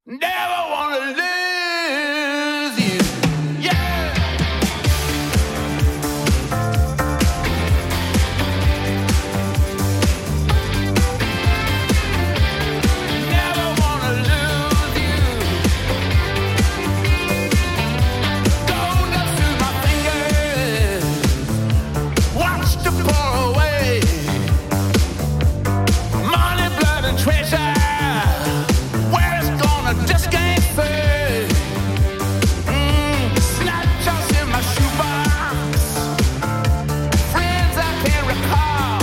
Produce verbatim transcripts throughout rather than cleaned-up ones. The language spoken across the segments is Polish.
Never wanna lose you. Yeah. Never wanna lose you. Gold up through my fingers. Watch the pour away. Money, blood, and treasure. Just can't fade. Mm, snatch us in my shoebox. Friends I can't recall.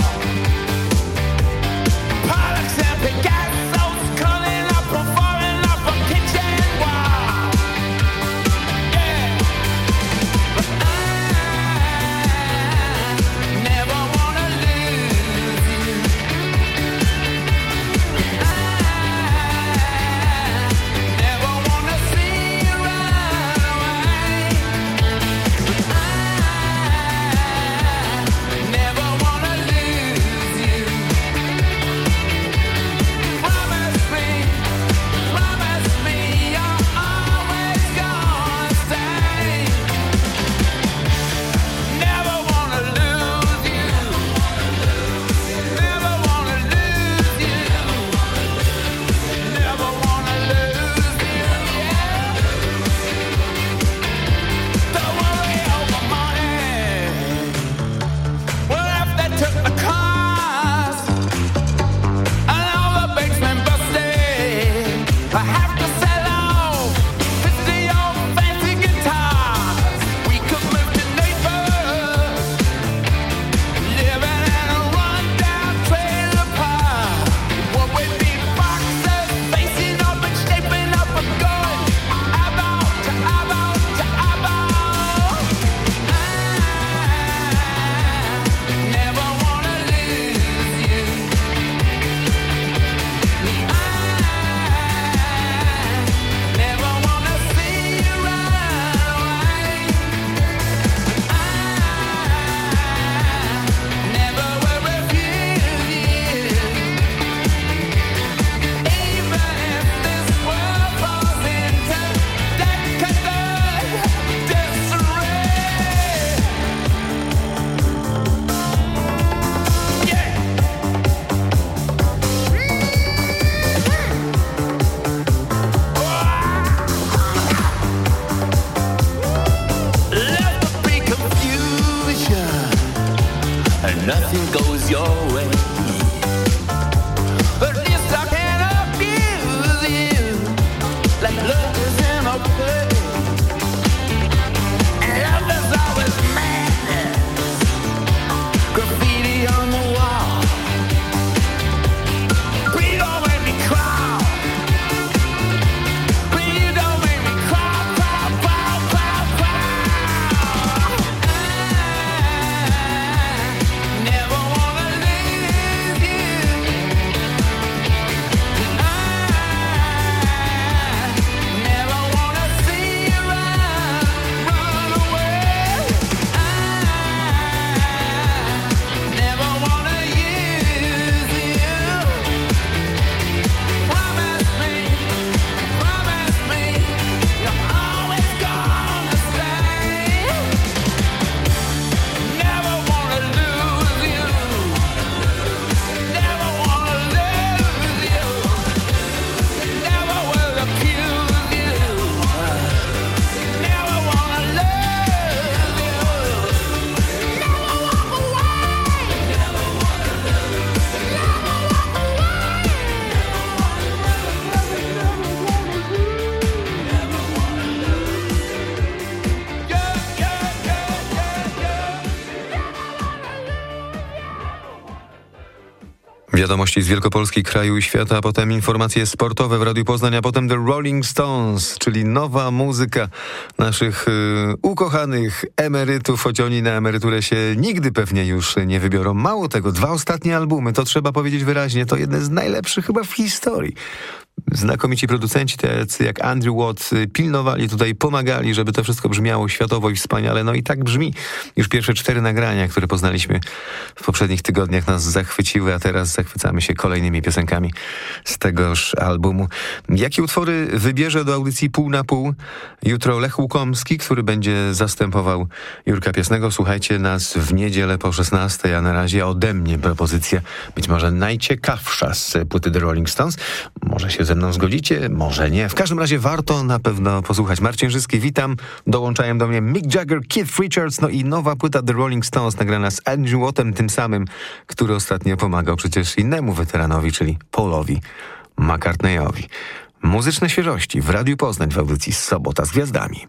Pollux and Picasso's calling up and falling off a kitchen wall. Yeah, but I never wanna lose you. Nothing goes your way. At least I can't abuse you like love is in a play. And love is always madness. Graffiti on the wall. Please don't make me cry. Please don't make me cry, cry, cry, cry, cry. Never wanna leave you. I never wanna see you run, run away. I never wanna use you. Promise me, promise me, you're always gonna stay. Never wanna lose you. Never wanna lose you. Never will accuse you. Never wanna lose you. Never walk away. Never wanna lose you. Never walk away. Never wanna lose you. Yeah, yeah, yeah, yeah, yeah. Wiadomości z Wielkopolski, kraju i świata, a potem informacje sportowe w Radiu Poznań, a potem The Rolling Stones, czyli nowa muzyka naszych y, ukochanych emerytów, choć oni na emeryturę się nigdy pewnie już nie wybiorą. Mało tego, dwa ostatnie albumy, to trzeba powiedzieć wyraźnie, to jedne z najlepszych chyba w historii znakomici producenci, tacy jak Andrew Watt, pilnowali tutaj, pomagali, żeby to wszystko brzmiało światowo i wspaniale. No i tak brzmi. Już pierwsze cztery nagrania, które poznaliśmy w poprzednich tygodniach, nas zachwyciły, a teraz zachwycamy się kolejnymi piosenkami z tegoż albumu. Jakie utwory wybierze do audycji Pół na Pół jutro Lech Łukomski, który będzie zastępował Jurka Piasnego? Słuchajcie nas w niedzielę po szesnastej, a na razie ode mnie propozycja być może najciekawsza z płyty The Rolling Stones. Może się ze mną zgodzicie, może nie. W każdym razie warto na pewno posłuchać. Marcin Żyski, witam. Dołączają do mnie Mick Jagger, Keith Richards, no i nowa płyta The Rolling Stones nagrana z Andrew Wattem, tym samym, który ostatnio pomagał przecież innemu weteranowi, czyli Paulowi McCartneyowi. Muzyczne świeżości w Radiu Poznań w audycji Sobota z Gwiazdami.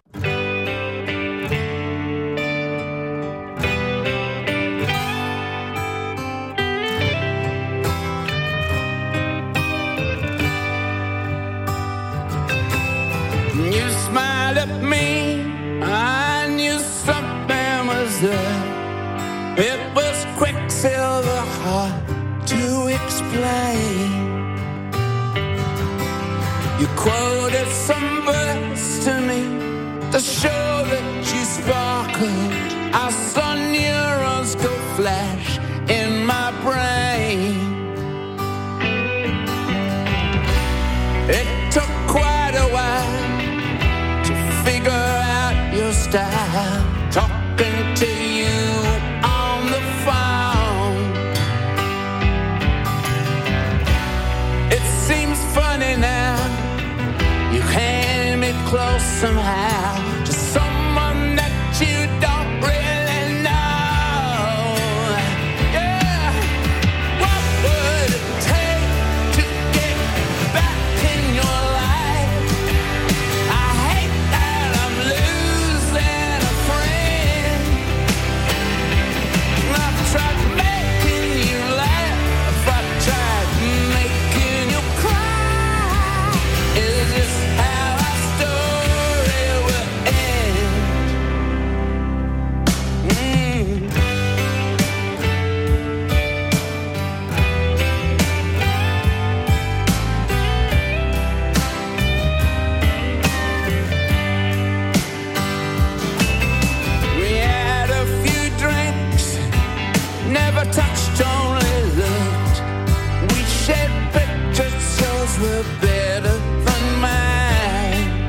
You smiled at me, I knew something was there. It was quicksilver, hard to explain. You quoted some verse to me to show that you sparkled. I saw neurons go flash in my brain. It took quite a while figure out your style, talking to you on the phone. It seems funny now, you came me close somehow to someone that you don't really know. Yeah, what would it take to get back in your life? I hate losing a friend. I've tried making you laugh, I've tried making you cry. Is this how our story will end? Mm. Never touched, only looked. We shared pictures, yours were better than mine.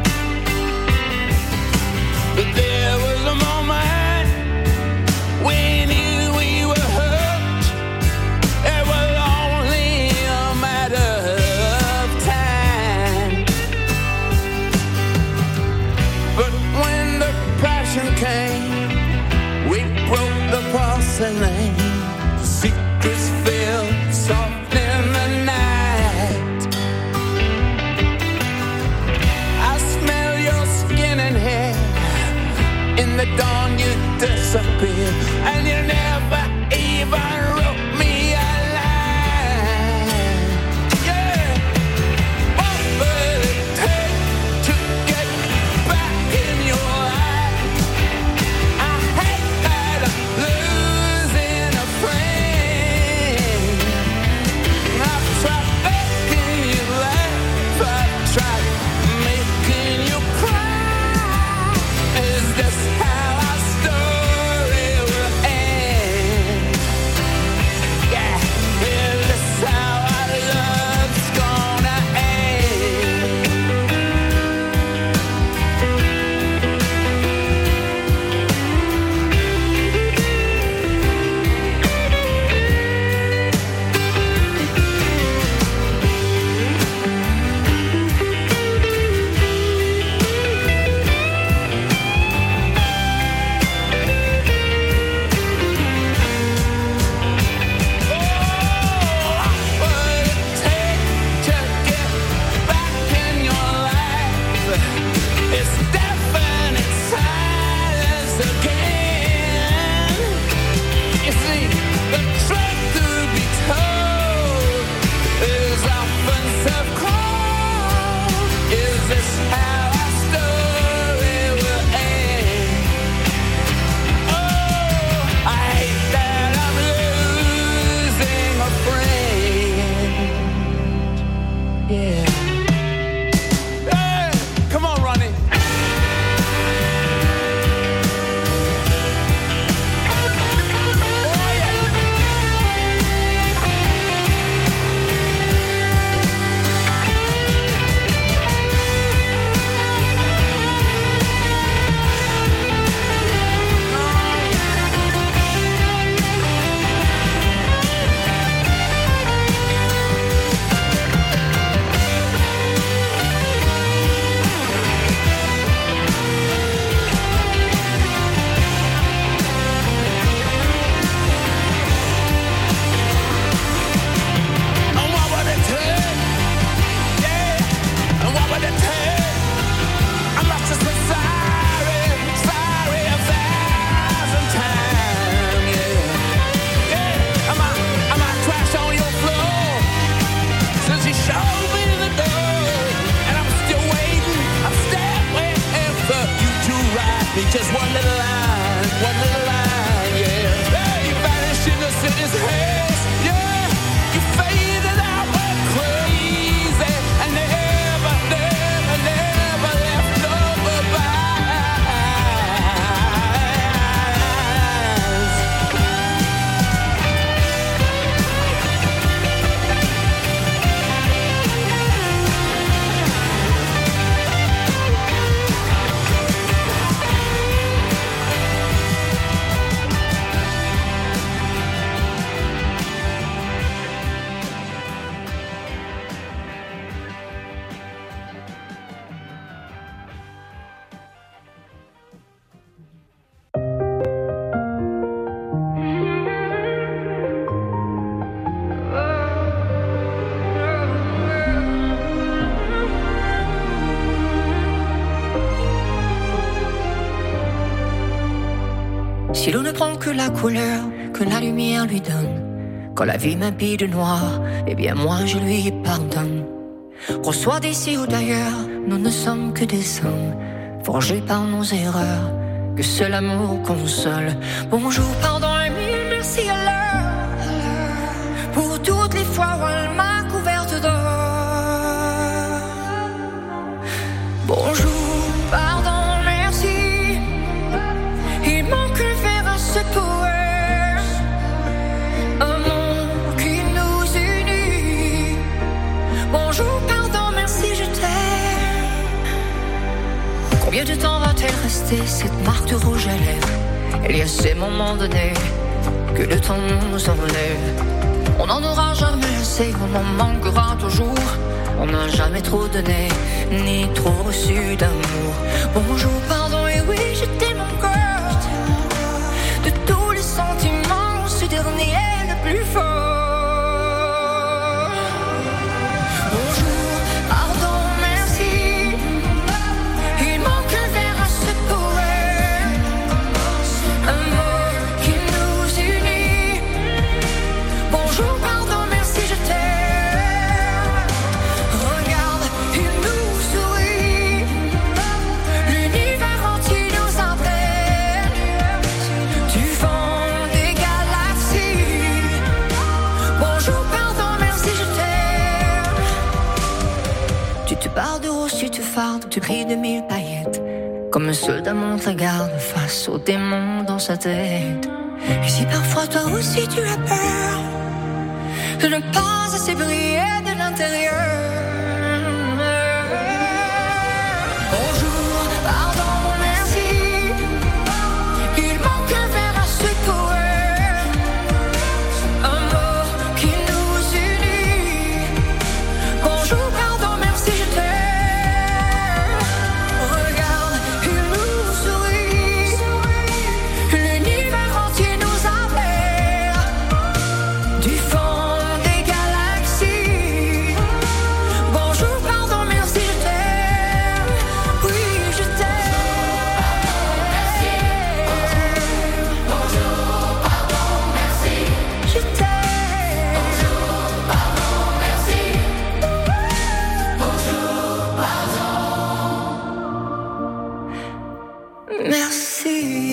But there was a moment we knew we were hurt. It was only a matter of time. But when the passion came, we broke the porcelain. Secrets feel soft in the night. I smell your skin and hair. In the dawn you disappear, and you never even wrote me a line. Yeah, what would it take to get back in your life? I hate that I'm losing a friend. I've tried making you laugh, I've tried making you cry. Is this how our story will end? Si l'eau ne prend que la couleur que la lumière lui donne, quand la vie m'habille de noir, eh bien moi je lui pardonne. Qu'on soit d'ici ou d'ailleurs, nous ne sommes que des hommes, forgés par nos erreurs, que seul amour console. Bonjour, pardon et mille merci à l'heure, pour toutes les fois où elle m'a couverte d'or. Bonjour, pardon, merci, il manque un verre à ce poème, un mot qui nous unit. Bonjour, pardon, merci, je t'aime. Combien de temps va-t-elle rester, cette marque de rouge à lèvres? Il y a ces moments donnés que le temps nous enlève. On n'en aura jamais assez, on en manquera toujours. On n'a jamais trop donné, ni trop reçu d'amour. Bonjour, pardon, et oui, je t'aime encore. De tous les sentiments, ce dernier est le plus fort. Bonjour, pardon, merci, il manque un verre à ce poème, un mot qui nous unit. Bonjour, pardon, merci, je t'aime. Regarde, il nous sourit, l'univers entier nous appelle, du fond des galaxies. Bonjour, pardon, merci, je t'aime. Tu te barres de rose, tu te fardes, tu brilles de mille paillettes, comme un soldat monte la garde face aux démons dans sa tête. Et si parfois toi aussi tu as peur de ne pas assez briller de l'intérieur. Bonjour, pardon, merci, il manque un verre à ce poème, un mot qui nous unit. Bonjour, pardon, merci, je t'aime. Regarde, il nous sourit, l'univers entier nous appelle, du fond des galaxies. Bonjour, pardon, merci, je t'aime. Oui, je t'aime. Bonjour, pardon, merci. Je t'aime. Bonjour, pardon, merci. Bonjour, pardon. Merci.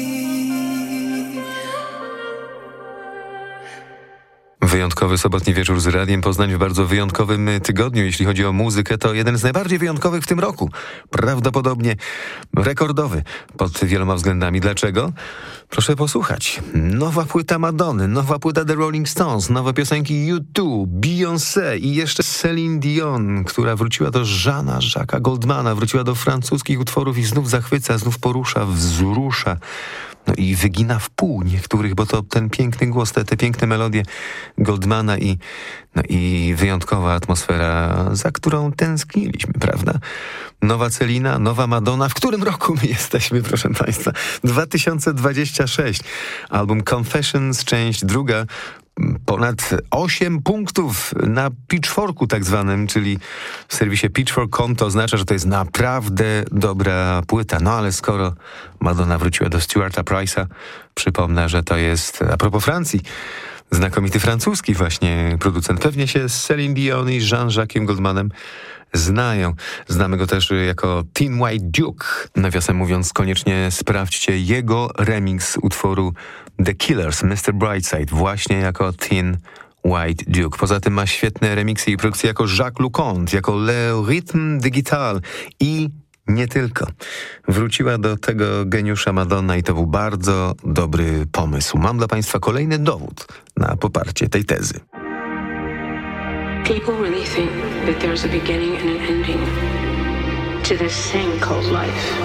Wyjątkowy sobotni wieczór z Radiem Poznań w bardzo wyjątkowym tygodniu. Jeśli chodzi o muzykę, to jeden z najbardziej wyjątkowych w tym roku. Prawdopodobnie rekordowy pod wieloma względami. Dlaczego? Proszę posłuchać. Nowa płyta Madonny, nowa płyta The Rolling Stones, nowe piosenki U dwa, Beyoncé i jeszcze Celine Dion, która wróciła do Jeana Jacques'a Goldmana, wróciła do francuskich utworów i znów zachwyca, znów porusza, wzrusza. No i wygina w pół niektórych, bo to ten piękny głos, te, te piękne melodie Goldmana i, no i wyjątkowa atmosfera, za którą tęskniliśmy, prawda? Nowa Celina, nowa Madonna. W którym roku my jesteśmy, proszę państwa? dwa tysiące dwudziesty szósty. Album Confessions, część druga. Ponad osiem punktów na Pitchforku tak zwanym, czyli w serwisie Pitchfork com. To oznacza, że to jest naprawdę dobra płyta. No ale skoro Madonna wróciła do Stuarta Price'a, przypomnę, że to jest, a propos Francji, znakomity francuski właśnie producent. Pewnie się z Celine Dion i Jean-Jacques'em Goldmanem znają. Znamy go też jako Thin White Duke. Nawiasem mówiąc, koniecznie sprawdźcie jego remix utworu The Killers, mister Brightside, właśnie jako Thin White Duke. Poza tym ma świetne remiksy i produkcje jako Jacques Leconte, jako Le Rythme Digital i nie tylko. Wróciła do tego geniusza Madonna i to był bardzo dobry pomysł. Mam dla państwa kolejny dowód na poparcie tej tezy. People really think that there's a beginning and an ending to this thing called life.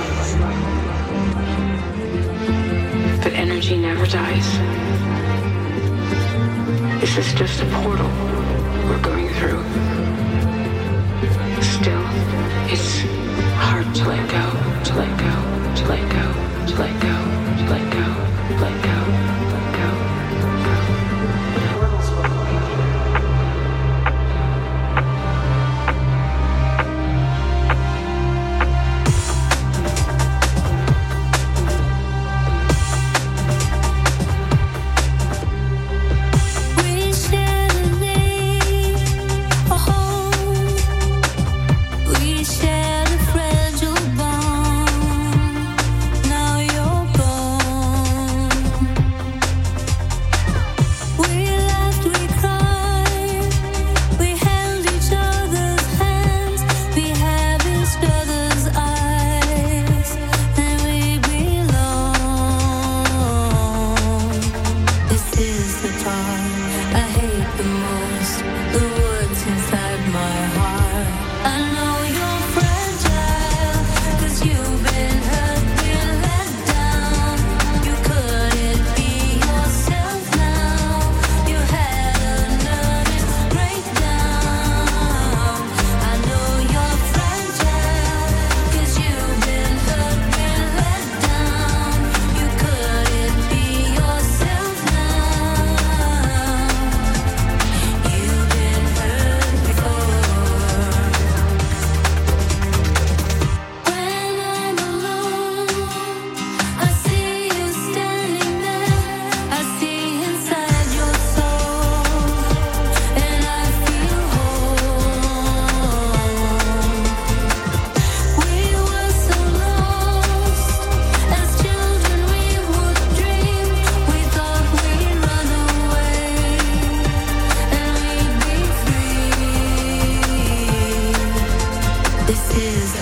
But energy never dies. This is just a portal we're going through. Still, it's hard to let go, to let go, to let go, to let go, to let go, to let go, let go, let go.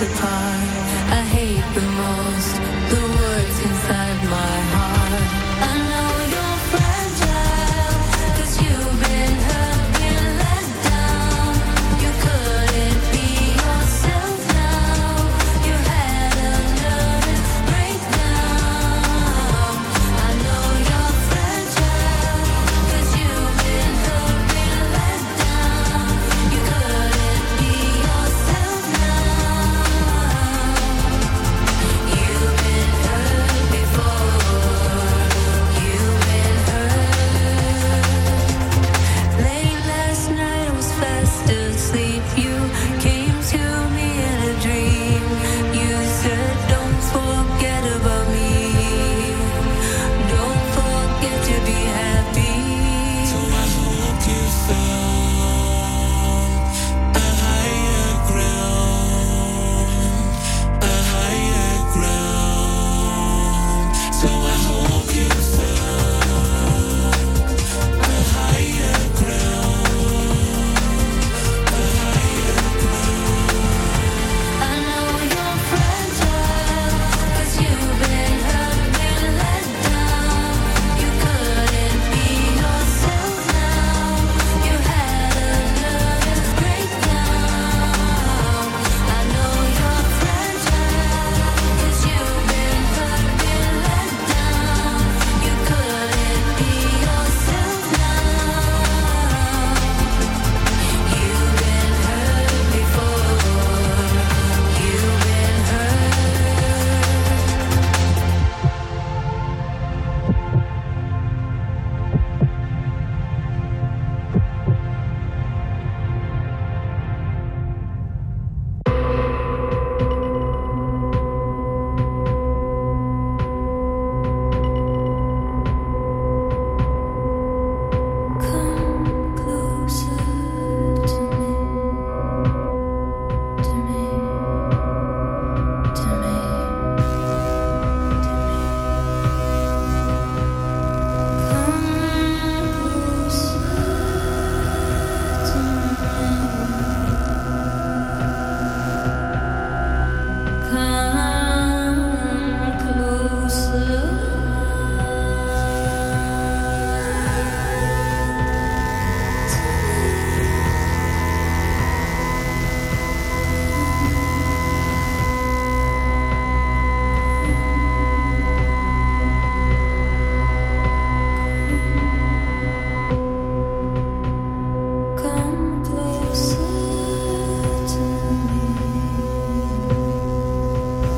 Come closer to me.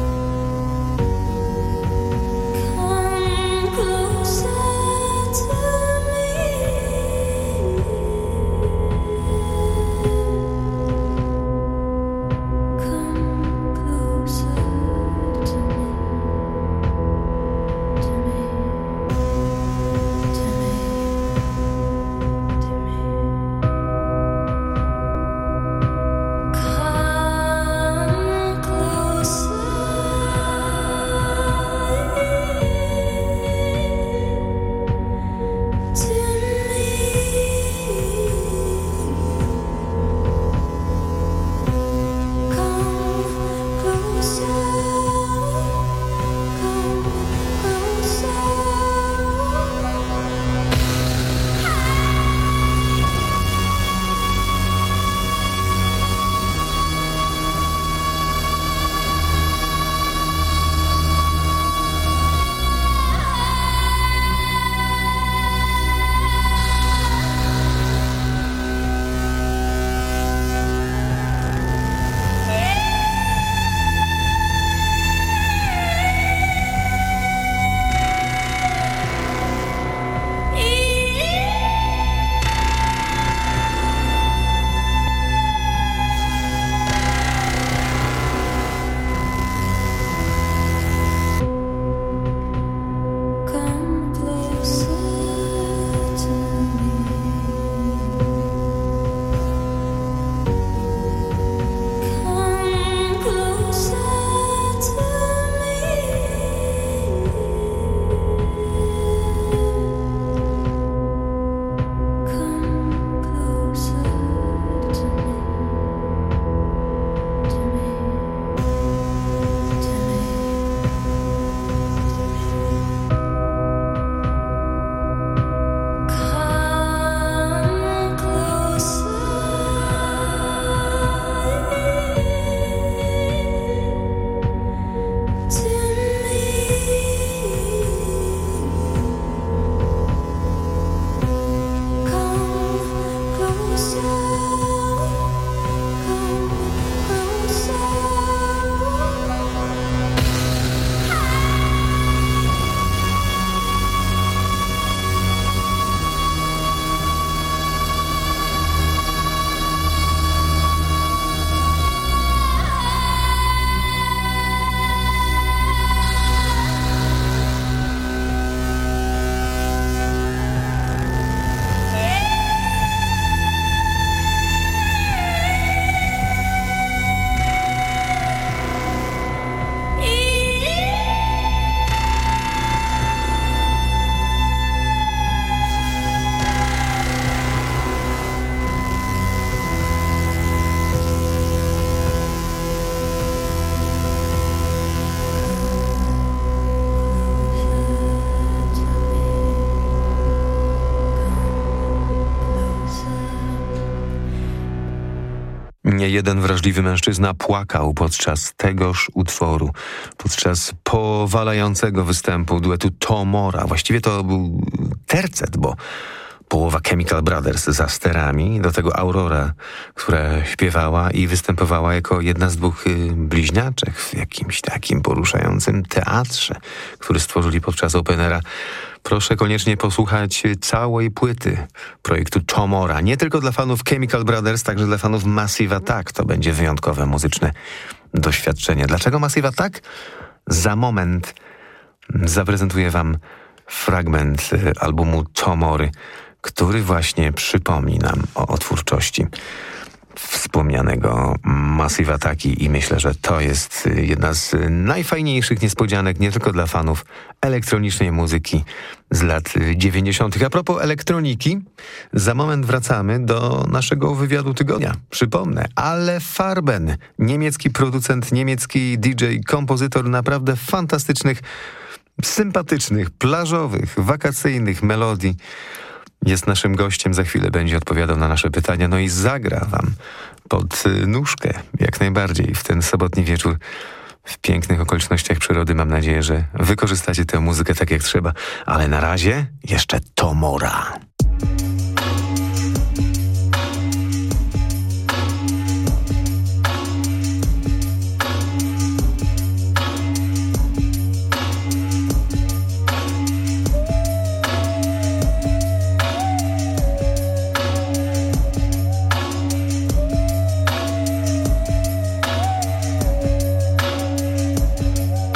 jeden wrażliwy mężczyzna płakał podczas tegoż utworu, podczas powalającego występu duetu Tomora. Właściwie to był tercet, bo połowa Chemical Brothers za sterami, do tego Aurora, która śpiewała i występowała jako jedna z dwóch y, bliźniaczek w jakimś takim poruszającym teatrze, który stworzyli podczas Openera. Proszę koniecznie posłuchać całej płyty projektu Tomora. Nie tylko dla fanów Chemical Brothers, także dla fanów Massive Attack. To będzie wyjątkowe muzyczne doświadczenie. Dlaczego Massive Attack? Za moment zaprezentuję wam fragment y, albumu Tomory, który właśnie przypomni nam o, o twórczości wspomnianego Massive Attacki i myślę, że to jest jedna z najfajniejszych niespodzianek nie tylko dla fanów elektronicznej muzyki z lat dziewięćdziesiątych. A propos elektroniki, za moment wracamy do naszego wywiadu tygodnia. Przypomnę, Ale Farben, niemiecki producent, niemiecki D J, kompozytor naprawdę fantastycznych, sympatycznych, plażowych, wakacyjnych melodii. Jest naszym gościem, za chwilę będzie odpowiadał na nasze pytania, no i zagra wam pod nóżkę jak najbardziej w ten sobotni wieczór w pięknych okolicznościach przyrody. Mam nadzieję, że wykorzystacie tę muzykę tak jak trzeba, ale na razie jeszcze Tomora.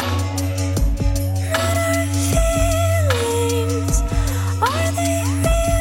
Feelings, are they real?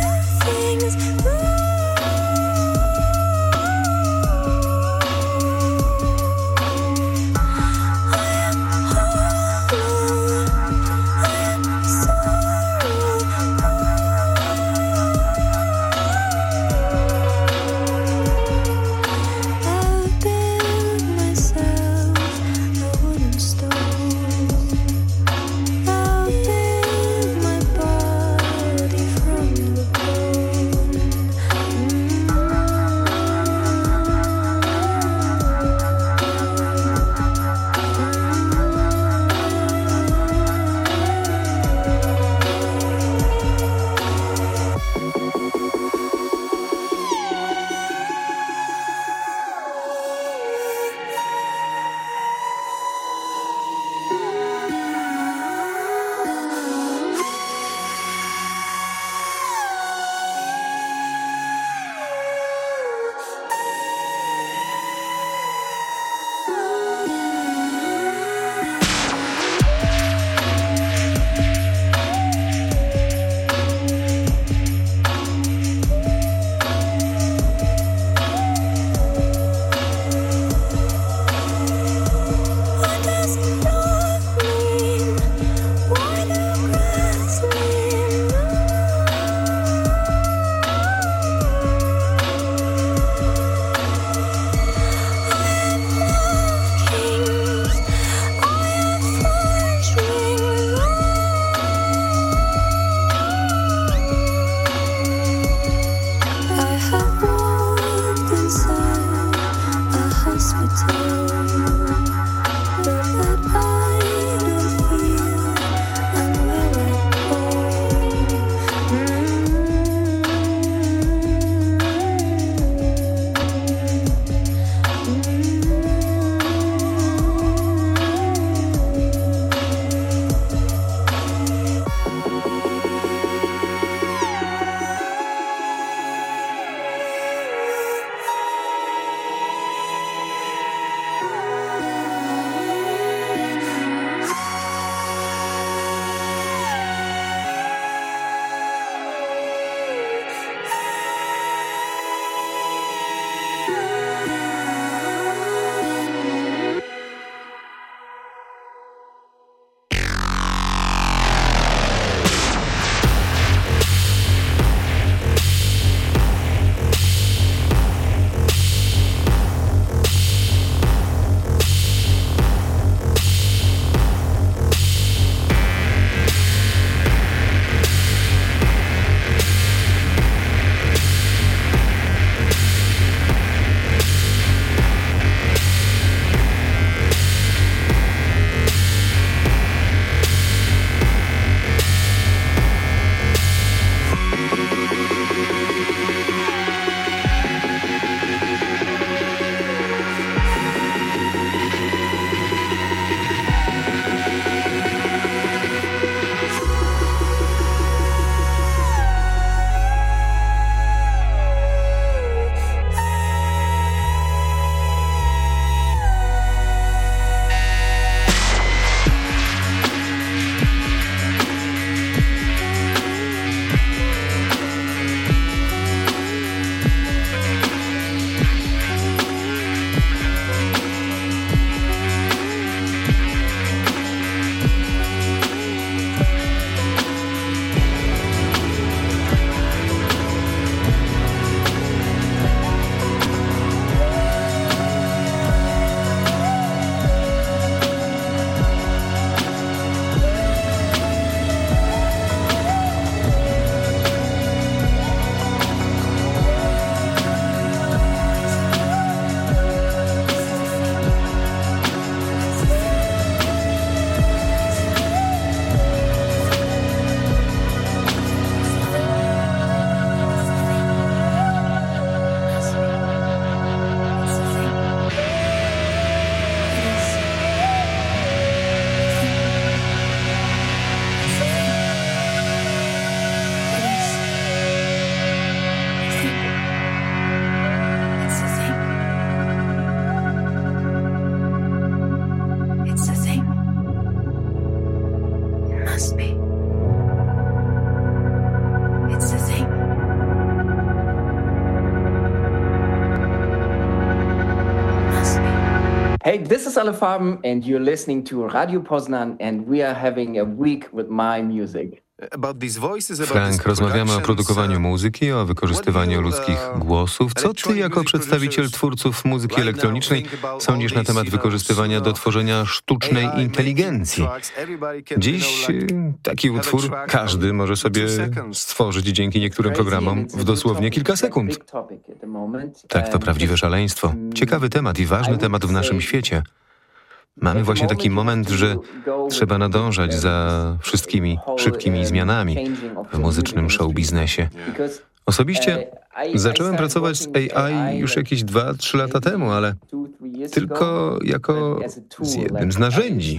Hey, this is Ale Farben and you're listening to Radio Poznan and we are having a week with my music. Frank, rozmawiamy o produkowaniu muzyki, o wykorzystywaniu ludzkich głosów. Co ty jako przedstawiciel twórców muzyki elektronicznej sądzisz na temat wykorzystywania do tworzenia sztucznej inteligencji? Dziś taki utwór każdy może sobie stworzyć dzięki niektórym programom w dosłownie kilka sekund. Tak, to prawdziwe szaleństwo. Ciekawy temat i ważny temat w naszym świecie. Mamy właśnie taki moment, że trzeba nadążać za wszystkimi szybkimi zmianami w muzycznym show biznesie. Osobiście zacząłem pracować z A I już jakieś dwa, trzy lata temu, ale tylko jako z jednym z narzędzi.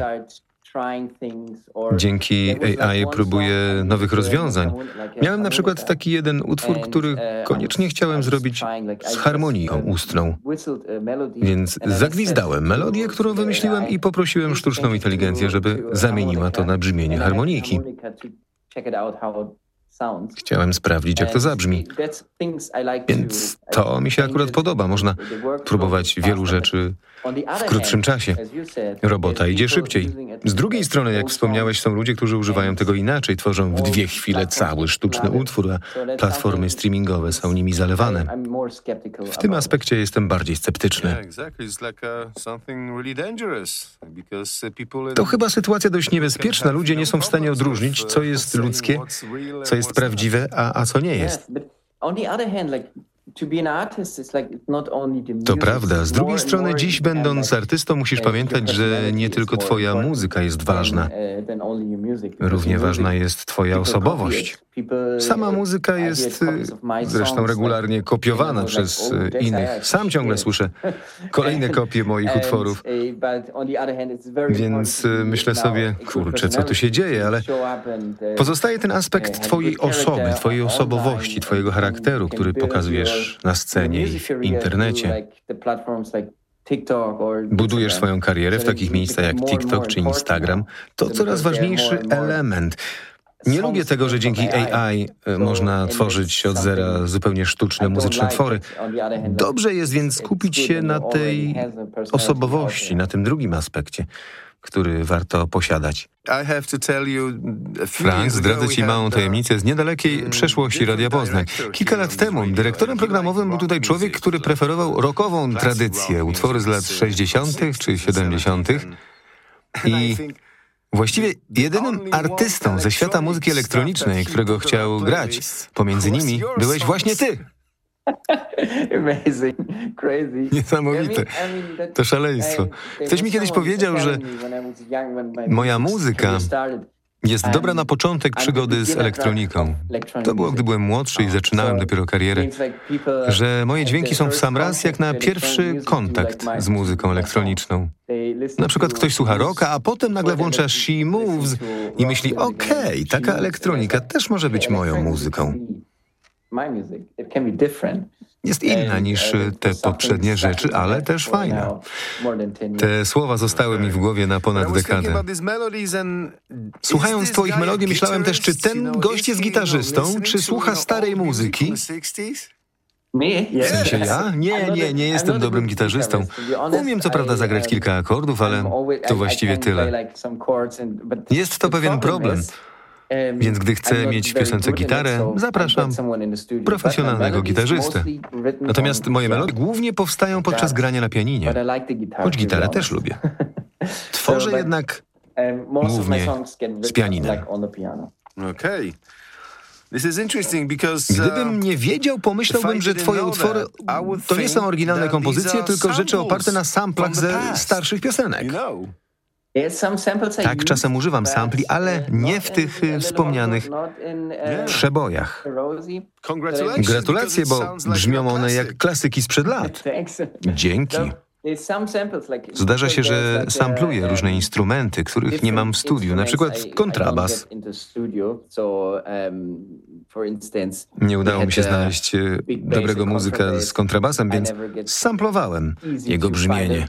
Dzięki A I próbuję nowych rozwiązań. Miałem na przykład taki jeden utwór, który koniecznie chciałem zrobić z harmoniką ustną. Więc zagwizdałem melodię, którą wymyśliłem i poprosiłem sztuczną inteligencję, żeby zamieniła to na brzmienie harmoniki. Chciałem sprawdzić, jak to zabrzmi. Więc to mi się akurat podoba. Można próbować wielu rzeczy w krótszym czasie. Robota idzie szybciej. Z drugiej strony, jak wspomniałeś, są ludzie, którzy używają tego inaczej. Tworzą w dwie chwile cały sztuczny utwór, a platformy streamingowe są nimi zalewane. W tym aspekcie jestem bardziej sceptyczny. To chyba sytuacja dość niebezpieczna. Ludzie nie są w stanie odróżnić, co jest ludzkie, co jest prawdziwe, a, a co nie jest. To prawda. Z drugiej strony, dziś będąc artystą, musisz pamiętać, że nie tylko twoja muzyka jest ważna. Równie ważna jest twoja osobowość. Sama muzyka jest zresztą regularnie kopiowana przez innych. Sam ciągle słyszę kolejne kopie moich utworów. Więc myślę sobie, kurczę, co tu się dzieje, ale pozostaje ten aspekt twojej osoby, twojej osobowości, twojego charakteru, który pokazujesz na scenie i w internecie. Budujesz swoją karierę w takich miejscach jak TikTok czy Instagram. To coraz ważniejszy element. Nie lubię tego, że dzięki A I można tworzyć od zera zupełnie sztuczne muzyczne twory. Dobrze jest więc skupić się na tej osobowości, na tym drugim aspekcie, który warto posiadać. Frank, zdradzę ci małą tajemnicę z niedalekiej przeszłości Radia Poznań. Kilka lat temu dyrektorem programowym był tutaj człowiek, który preferował rockową tradycję, utwory z lat sześćdziesiątych czy siedemdziesiątych. I właściwie jedynym artystą ze świata muzyki elektronicznej, którego chciał grać pomiędzy nimi, byłeś właśnie ty. Niesamowite. To szaleństwo. Ktoś mi kiedyś powiedział, że moja muzyka jest dobra na początek przygody z elektroniką. To było, gdy byłem młodszy i zaczynałem dopiero karierę, że moje dźwięki są w sam raz jak na pierwszy kontakt z muzyką elektroniczną. Na przykład ktoś słucha rocka, a potem nagle włącza She Moves i myśli, okej, okay, taka elektronika też może być moją muzyką. Jest inna niż te poprzednie rzeczy, ale też fajna. Te słowa zostały mi w głowie na ponad dekadę. Słuchając twoich melodii myślałem też, czy ten gość jest gitarzystą, czy słucha starej muzyki? W sensie ja? Nie, nie, nie jestem dobrym gitarzystą. Umiem co prawda zagrać kilka akordów, ale to właściwie tyle. Jest to pewien problem. Więc gdy chcę mieć w piosence gitarę, zapraszam profesjonalnego gitarzystę. Natomiast moje melodie głównie powstają podczas grania na pianinie, choć gitarę też lubię. Tworzę jednak głównie z pianinem. Okej. Gdybym nie wiedział, pomyślałbym, że twoje utwory to nie są oryginalne kompozycje, tylko rzeczy oparte na samplach ze starszych piosenek. Tak, czasem używam sampli, ale nie w tych wspomnianych przebojach. Gratulacje, bo brzmią one jak klasyki sprzed lat. Dzięki. Zdarza się, że sampluję różne instrumenty, których nie mam w studiu, na przykład kontrabas. Nie udało mi się znaleźć dobrego muzyka z kontrabasem, więc samplowałem jego brzmienie.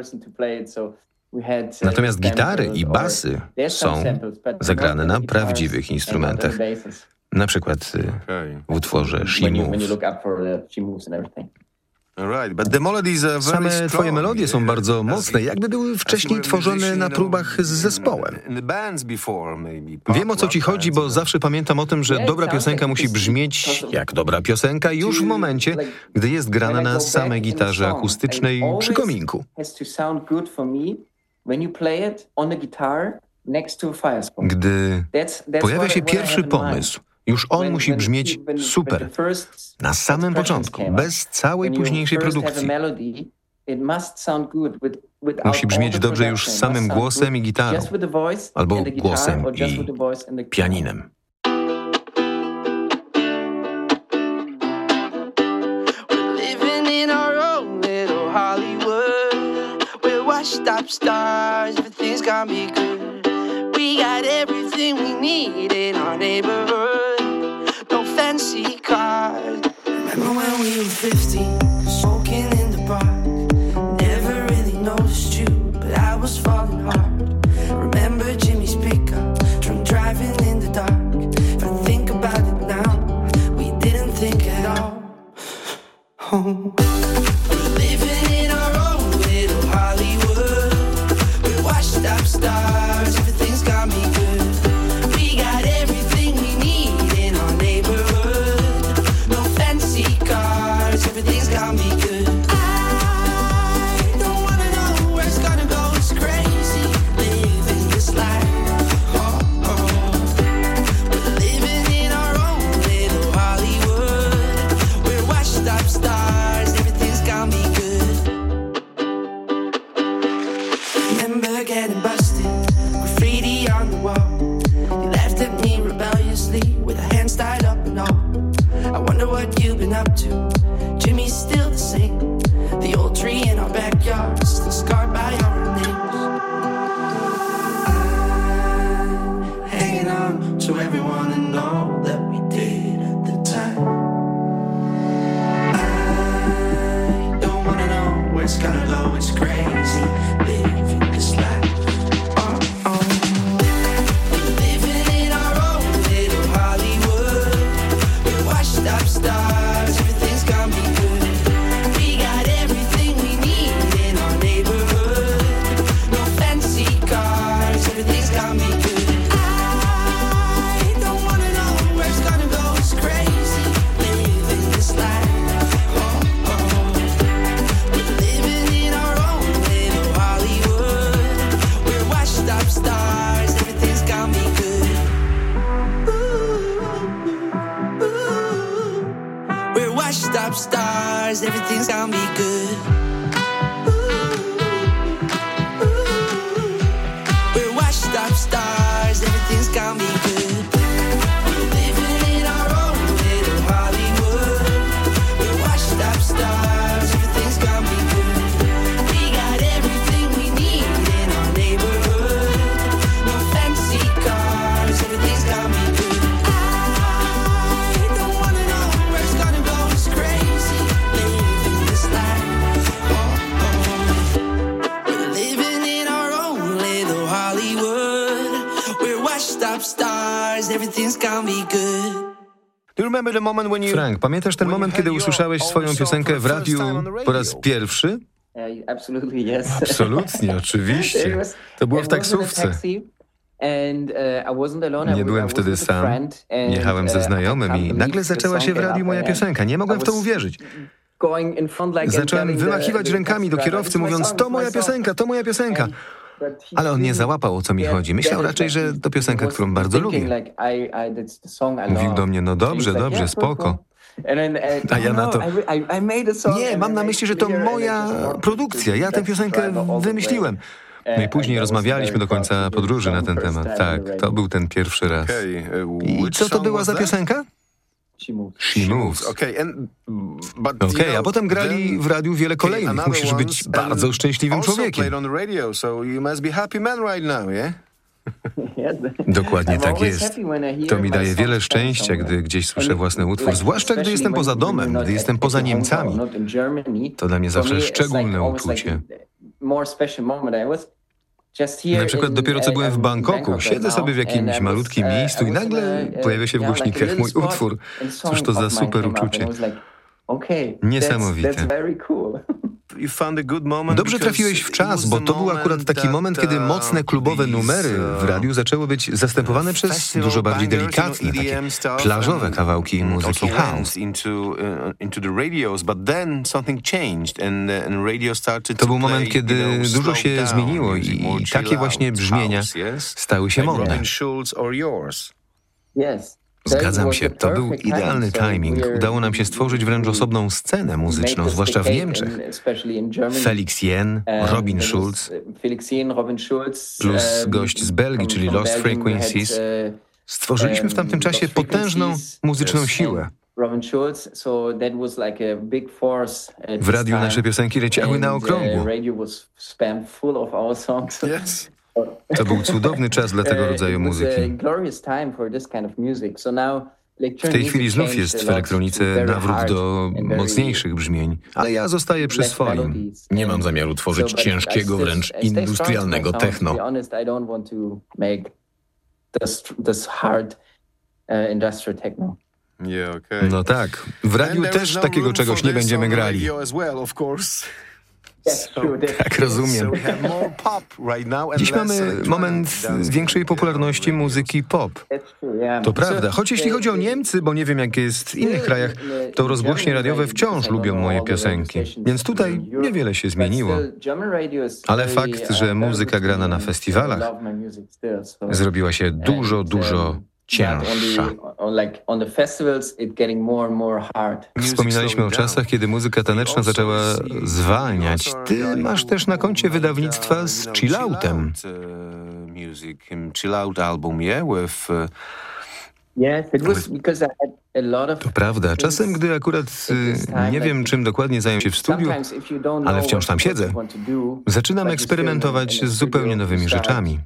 Natomiast gitary i basy są zagrane na prawdziwych instrumentach. Na przykład w utworze She Moves. Right, but the melodies are very Same strong. twoje melodie są bardzo As mocne, we- jakby były as wcześniej we were tworzone musician, na you know, próbach z zespołem. in the bands before, maybe, pop Wiem, o co ci rock chodzi, bands, bo you know. zawsze pamiętam o tym, że dobra piosenka musi brzmieć jak dobra piosenka już w momencie, gdy jest grana na samej gitarze akustycznej przy kominku. Gdy pojawia się pierwszy pomysł, już on musi brzmieć super, na samym początku, bez całej późniejszej produkcji. Musi brzmieć dobrze już z samym głosem i gitarą, albo głosem i pianinem. Living in our own little Hollywood. We're washed up stars, everything's gonna be good. We got everything we need in our neighborhood. No fancy cars. Remember when we were fifteen, smoking in the park. Never really noticed you, but I was falling hard. Remember Jimmy's pickup, drunk driving in the dark. If I think about it now, we didn't think at all. Oh. We're living in our own little Hollywood. We're washed up stars, everything's gonna be good. We got everything we need in our neighborhood. No fancy cars, everything's gonna be good. I don't wanna know where it's gonna go, it's crazy living this life. Oh, oh. We're living in our own little Hollywood. We're washed up stars, everything's gonna be good. Remember getting busted, graffiti on the wall. You laughed at me rebelliously with our hands tied up and all. I wonder what you've been up to. Jimmy's still the same. The old tree in our backyard is still scarred by our names. I'm hanging on to everyone and all that we did at the time. I don't wanna know where it's gonna go, it's crazy living this life. Oh, oh. We're living in our own little Hollywood. We're washed up stars, everything's gonna be good. We got everything we need in our neighborhood. No fancy cars, everything's gonna be good. I don't wanna know where it's gonna go, it's crazy living this life. Oh, oh. We're living in our own little Hollywood. We're washed up stars, everything's gonna be good. Ooh, ooh. We're washed up stars, everything's gonna be good. Ooh, ooh. We're washed up stars, everything's gonna be good. We're living in our own little Hollywood. We're washed up stars, everything's gonna be good. We got everything we need in our neighborhood. No fancy cars, everything's gonna be good. I don't wanna know where it's gonna go, it's crazy living this life. Oh, oh. We're living in our own little Hollywood. We're washed up stars, everything's gonna be good. Do you remember the moment when you... Frank, pamiętasz ten moment, kiedy usłyszałeś swoją piosenkę w radiu po raz pierwszy? Absolutely, yes. Absolutnie, oczywiście. To było w taksówce. Nie byłem wtedy sam, jechałem ze znajomym i nagle zaczęła się w radiu moja piosenka. Nie mogłem w to uwierzyć. Zacząłem wymachiwać rękami do kierowcy, mówiąc: to moja piosenka, to moja piosenka. Ale on nie załapał, o co mi chodzi. Myślał raczej, że to piosenka, którą bardzo lubię. Mówił do mnie: no dobrze, dobrze, spoko. A ja na to: nie, mam na myśli, że to moja produkcja. Ja tę piosenkę wymyśliłem. No i później rozmawialiśmy do końca podróży na ten temat. Tak, to był ten pierwszy raz. I co to była za piosenka? She Moves. Okej, okay, a potem grali w radiu wiele kolejnych. Musisz być bardzo szczęśliwym człowiekiem. Dokładnie tak jest. To mi daje wiele szczęścia, gdy gdzieś słyszę własny utwór, zwłaszcza gdy jestem poza domem, gdy jestem poza Niemcami. To dla mnie zawsze szczególne uczucie. Na przykład dopiero co byłem w Bangkoku, siedzę sobie w jakimś malutkim miejscu i nagle pojawia się w głośnikach mój utwór. Cóż to za super uczucie. Okay. Niesamowite. That's, that's very cool. Dobrze trafiłeś w czas, bo to był akurat taki moment, kiedy mocne klubowe numery w radiu zaczęły być zastępowane przez dużo bardziej delikatne, takie plażowe kawałki muzyki house. To był moment, kiedy dużo się zmieniło i takie właśnie brzmienia stały się modne. Yes. Zgadzam się, to był idealny timing. Udało nam się stworzyć wręcz osobną scenę muzyczną, zwłaszcza w Niemczech. Felix Jähn, Robin Schulz, plus gość z Belgii, czyli Lost Frequencies. Stworzyliśmy w tamtym czasie potężną muzyczną siłę. W radiu nasze piosenki leciały na okrągło. To był cudowny czas dla tego rodzaju muzyki. W tej chwili znów jest w elektronice nawrót do mocniejszych brzmień, ale ja zostaję przy swoim. Nie mam zamiaru tworzyć ciężkiego, wręcz industrialnego techno. No tak, w radiu też takiego czegoś nie będziemy grali. Tak, rozumiem. Dziś mamy moment większej popularności muzyki pop. To prawda, choć jeśli chodzi o Niemcy, bo nie wiem jak jest w innych krajach, to rozgłośnie radiowe wciąż lubią moje piosenki. Więc tutaj niewiele się zmieniło. Ale fakt, że muzyka grana na festiwalach zrobiła się dużo, dużo cięższa. Wspominaliśmy o czasach, kiedy muzyka taneczna zaczęła zwalniać. Ty masz też na koncie wydawnictwa z chilloutem. To prawda. Czasem, gdy akurat nie wiem, czym dokładnie zająłem się w studiu, ale wciąż tam siedzę, zaczynam eksperymentować z zupełnie nowymi rzeczami.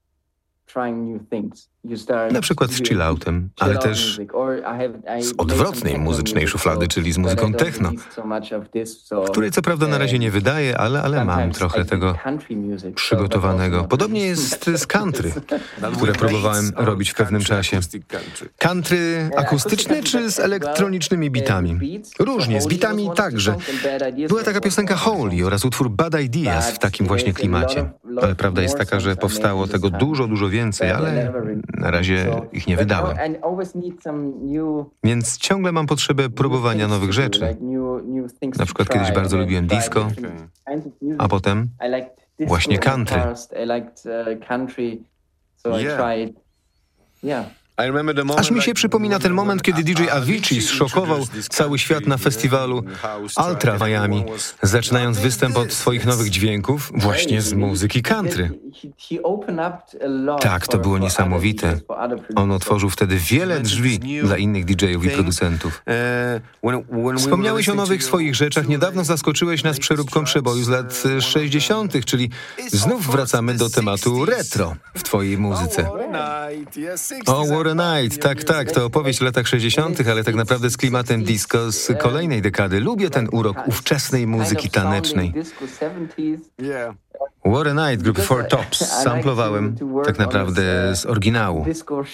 Na przykład z chilloutem, ale też z odwrotnej muzycznej szuflady, czyli z muzyką techno, której co prawda na razie nie wydaję, ale, ale mam trochę tego przygotowanego. Podobnie jest z country, które próbowałem robić w pewnym czasie. Country akustyczne czy z elektronicznymi bitami? Różnie, z bitami także. Była taka piosenka Holy oraz utwór Bad Ideas w takim właśnie klimacie. Ale prawda jest taka, że powstało tego dużo, dużo więcej, ale na razie ich nie wydałem. Więc ciągle mam potrzebę próbowania nowych rzeczy. Na przykład kiedyś bardzo lubiłem disco, a potem właśnie country. Aż mi się przypomina ten moment, kiedy D J Avicii zszokował cały świat na festiwalu Ultra w Miami, zaczynając występ od swoich nowych dźwięków właśnie z muzyki country. Tak, to było niesamowite. On otworzył wtedy wiele drzwi dla innych D J ów i producentów. Wspomniałeś o nowych swoich rzeczach. Niedawno zaskoczyłeś nas przeróbką przeboju z lat sześćdziesiątych, czyli znów wracamy do tematu retro w twojej muzyce. O, What a Night, tak, tak, to opowieść w latach sześćdziesiątych, ale tak naprawdę z klimatem disco z kolejnej dekady. Lubię ten urok ówczesnej muzyki tanecznej. What a Night grupy Four Tops samplowałem tak naprawdę z oryginału.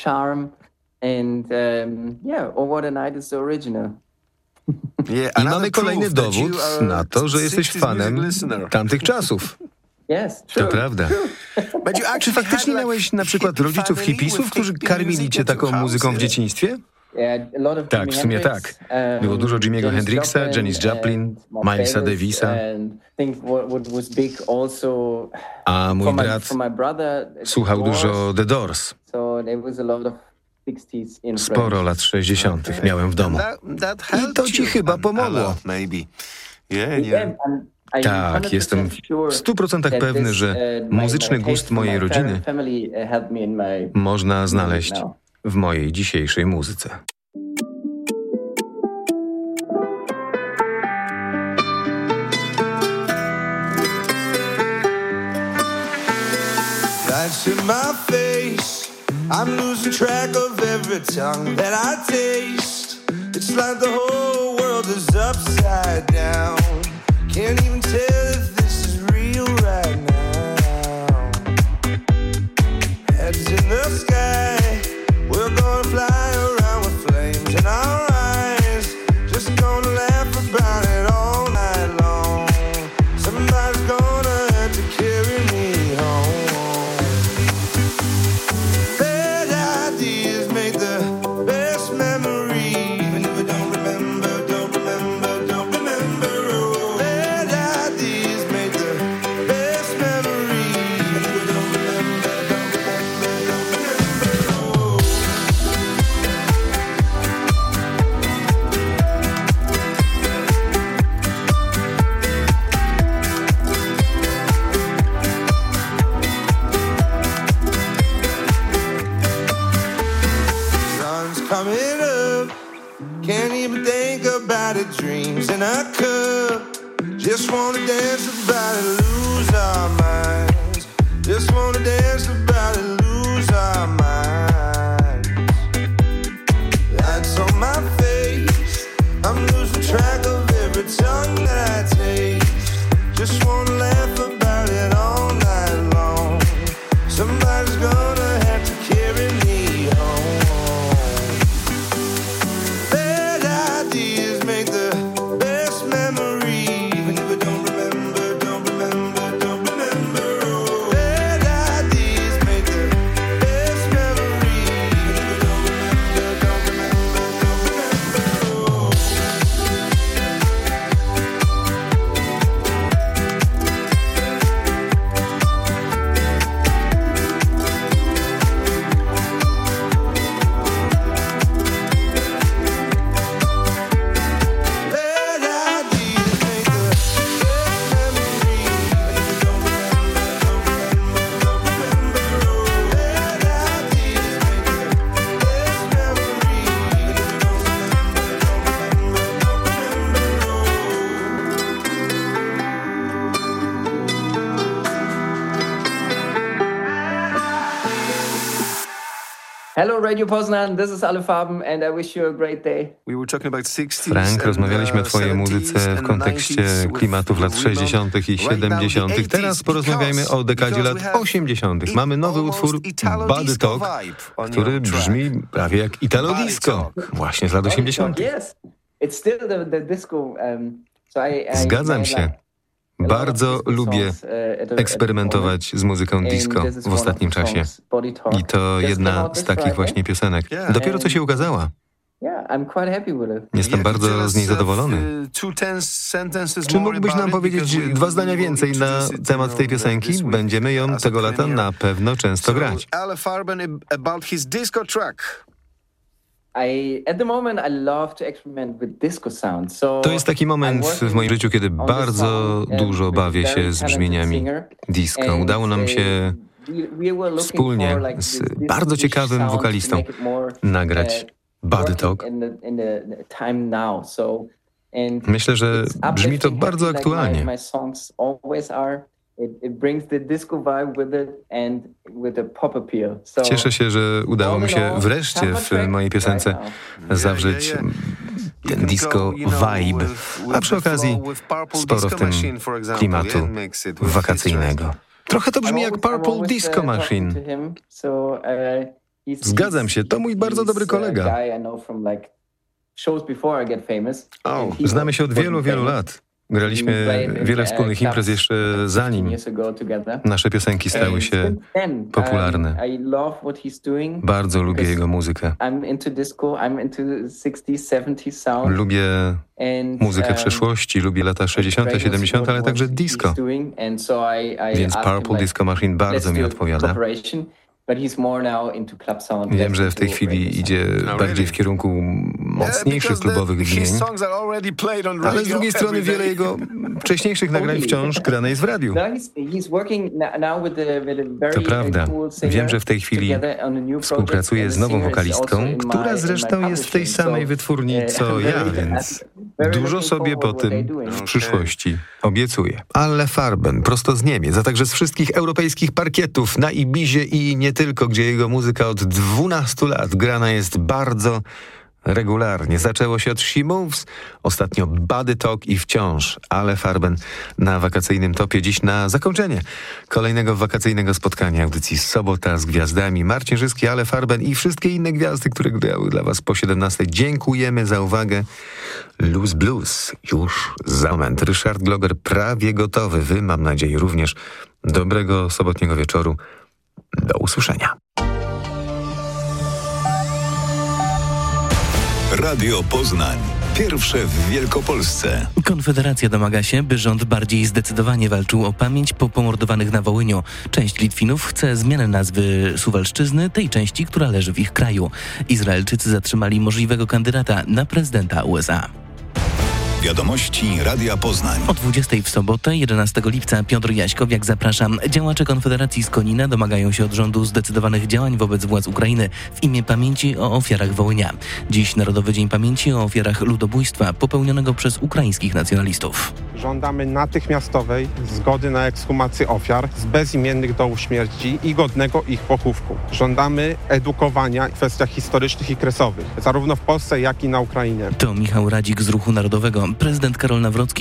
I mamy kolejny dowód na to, że jesteś fanem tamtych czasów. To prawda. Czy faktycznie miałeś na przykład rodziców hipisów, którzy karmili cię taką muzyką w dzieciństwie? Tak, w sumie tak. Było dużo Jimiego Hendrixa, Janis Joplin, Milesa Davisa. A mój brat słuchał dużo The Doors. Sporo lat sześćdziesiątych miałem w domu. I to ci chyba pomogło. Tak, jestem w stu procentach pewny, że muzyczny gust mojej rodziny można znaleźć w mojej dzisiejszej muzyce. Lights in my face, I'm losing track of every tongue that I taste. It's like the whole world is upside down. Can't even tell if this is real right now. Heads in the sky, we're gonna fly around with flames in our eyes. Just gonna laugh night of dreams in a cup. Just wanna dance about it, lose our minds. Just wanna dance about it, lose our minds. That's on my face. I'm losing track of every tongue that I taste. Just wanna laugh about it all night long. Somebody's gonna have to carry me home. Bad ideas make the best memories. When you don't remember, don't remember, don't remember. Oh. Bad ideas make the best memories. When you don't remember, don't remember, don't remember. Oh. Bad ideas make the best memories. When you don't remember, don't remember, don't remember. Oh. Bad ideas make the best memories. When you don't remember, don't remember, don't remember. Oh. Hello, Radio Poznan. This is Ale Farben, and I wish you a great day. We were talking about sixties Frank, and, rozmawialiśmy o uh, twojej muzyce seventies w kontekście and nineties klimatów lat with sześćdziesiątych i Right now the siedemdziesiątych. Teraz eighties, porozmawiajmy o dekadzie because lat we have osiemdziesiątych. Mamy nowy almost utwór Italo Body disco Talk, vibe on który your track. brzmi prawie jak Italo Body Disco. Talk. Właśnie z lat osiemdziesiątych. Yes, it's still the, the disco. Um, so I, I, Zgadzam I się. like a lot of Bardzo disco lubię songs, uh, at the- at the eksperymentować z muzyką moment. disco And this is w one of ostatnim the czasie. songs, Body Talk. I to Just came jedna out z this takich Friday. właśnie piosenek. Yeah. Dopiero co się ukazała. Yeah, I'm quite happy with it. Jestem Yeah, bardzo tell us, z niej uh, zadowolony. uh, two ten sentences Czy more mógłbyś nam about it? powiedzieć Because we- dwa zdania we will więcej na introduce it, temat you tej know, piosenki? this week Będziemy ją as a tego lata premiere. na pewno często So, grać. Ale Farben about his disco track. I at the moment I love to experiment with disco sounds. So To jest taki moment I'm working w moim życiu, kiedy on this bardzo song, um, dużo with bawię very się z talented brzmieniami singer. disco. And, Udało nam uh, się we- we were looking wspólnie for, like, z this disco-ish bardzo ciekawym sound to wokalistą make it more, nagrać uh, Body working Talk. in the, in the time now. So, and Myślę, że it's brzmi to uplifting, bardzo happy, like aktualnie. my, my songs always are. It, it brings the disco vibe with it and with the pop appeal. So, Cieszę się, że udało all mi in się all, wreszcie summer w track mojej piosence right now. zawrzeć Yeah, yeah, You ten can disco go, you know, vibe, with- with a przy the okazji flow, with Purple sporo w Disco tym Machine, for example, klimatu yeah, mix it with his wakacyjnego. track. Trochę to brzmi I'm jak always- I'm Purple always, Disco uh, talking Machine. to him. So, uh, he's- Zgadzam he's- się, to mój bardzo he's dobry a kolega. guy I know from, like, shows before I get famous. Oh, And he Znamy się od wasn't wielu, wielu famous. lat. Graliśmy We played in, wiele uh, wspólnych clubs imprez jeszcze zanim years ago together. nasze piosenki stały And się since then, popularne. um, I love what he's doing. Bardzo lubię because jego muzykę. I'm into disco. I'm into sixties, seventies sound. Lubię And, muzykę um, przeszłości, lubię lata sześćdziesiąte, siedemdziesiąte, ale także disco. Więc Purple Disco Machine bardzo mi odpowiada. Wiem, że w tej chwili idzie bardziej w kierunku mocniejszych klubowych brzmień, ale z drugiej strony wiele jego wcześniejszych nagrań wciąż grane jest w radiu. To prawda. Wiem, że w tej chwili współpracuję z nową wokalistką, która zresztą jest w tej samej wytwórni co ja, więc dużo sobie po tym w przyszłości obiecuję. Ale Farben, prosto z Niemiec, a także z wszystkich europejskich parkietów na Ibizie i nie tylko, gdzie jego muzyka od dwunastu lat grana jest bardzo regularnie. Zaczęło się od She Moves, ostatnio Body Talk i wciąż Ale Farben na wakacyjnym topie. Dziś na zakończenie kolejnego wakacyjnego spotkania audycji Sobota z Gwiazdami. Marcin Żyski, Ale Farben i wszystkie inne gwiazdy, które grały dla was po siedemnastej. Dziękujemy za uwagę. Loose Blues już za moment. Ryszard Gloger prawie gotowy. Wy, mam nadzieję, również. Dobrego sobotniego wieczoru. Do usłyszenia. Radio Poznań. Pierwsze w Wielkopolsce. Konfederacja domaga się, by rząd bardziej zdecydowanie walczył o pamięć po pomordowanych na Wołyniu. Część Litwinów chce zmiany nazwy Suwalszczyzny, tej części, która leży w ich kraju. Izraelczycy zatrzymali możliwego kandydata na prezydenta U S A. Wiadomości Radia Poznań. O dwudziestej w sobotę, jedenastego lipca, Piotr Jaśkowiak, zapraszam. Działacze Konfederacji z Konina domagają się od rządu zdecydowanych działań wobec władz Ukrainy w imię pamięci o ofiarach Wołynia. Dziś Narodowy Dzień Pamięci o ofiarach ludobójstwa popełnionego przez ukraińskich nacjonalistów. Żądamy natychmiastowej zgody na ekshumację ofiar z bezimiennych dołów śmierci i godnego ich pochówku. Żądamy edukowania w kwestiach historycznych i kresowych, zarówno w Polsce, jak i na Ukrainie. To Michał Radzik z Ruchu Narodowego. Prezydent Karol Nawrocki